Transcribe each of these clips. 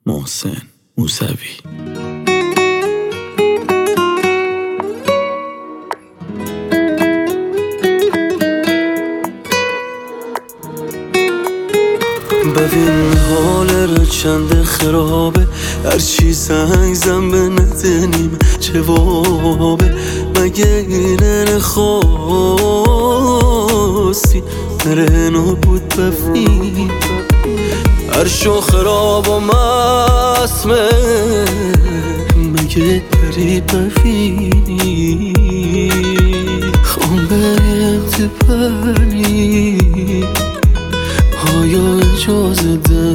محسن موسوی. ببین حال چند خرابه، هرچی زنگ زن به ندنیم جوابه. مگه اینه نخواستی نره نبود بفین، هرشو خراب و مسمه مگه داری بفینی. خوام بریم تو پنی، آیا اجازه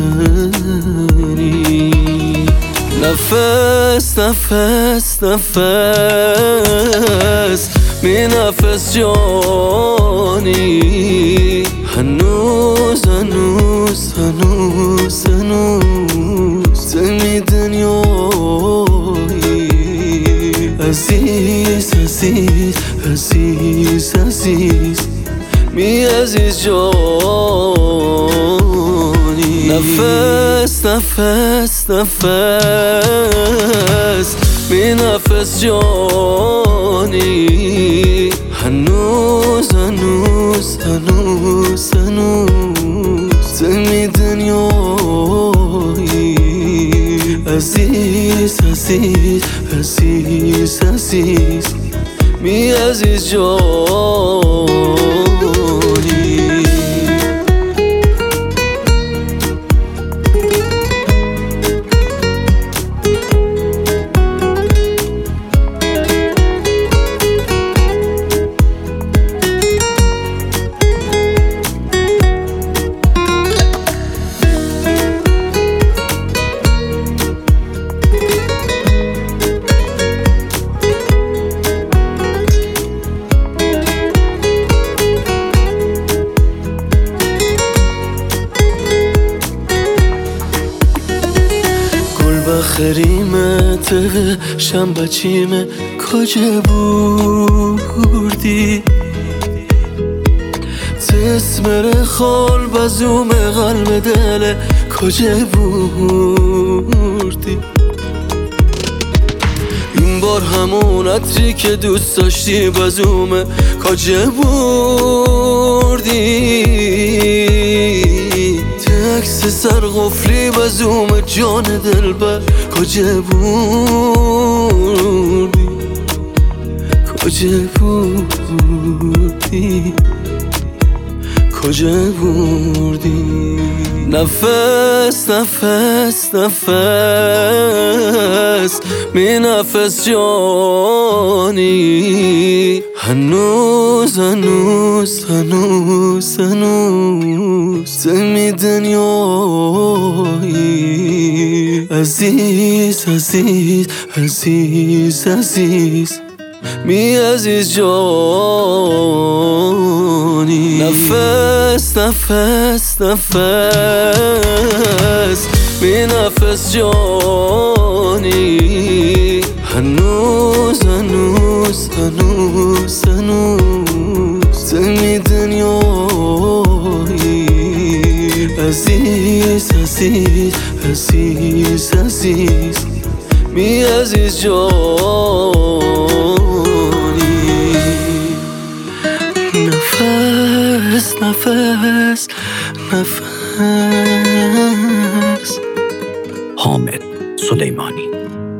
داری؟ نفس نفس نفس می نفس جانی، هنوز هنوز هنوز هنوز می دنیایی. عزیز عزیز عزیز عزیز می عزیز جانی. نفس نفس نفس می نفس جانی، هنوز هنوز هنوز هنوز می دنیایی. عزیز عزیز عزیز عزیز می عزیز جانی. خریمت شنبه چیمه کجا بردی؟ تسمر خال بزوم قلب دل کجا بردی؟ این بار همون عطری که دوست داشتی بزوم کجا بردی؟ عکس سرقفلی بزوم جان دلبر کجا بردی؟ کجا بردی؟ کجا بردی؟ نفس نفس نفس می نفس جانی، هنوز هنوز هنوز هنوز می دنیایی. عزیز عزیز عزیز عزیز می عزیز جانی. نفس نفس نفس می نفس جانی، هنوز هنوز هنوز هنوز می دنیایی. عزیز عزیز عزیز عزیز می عزیز جانی. نفس نفس نفس. حامد سلیمانی.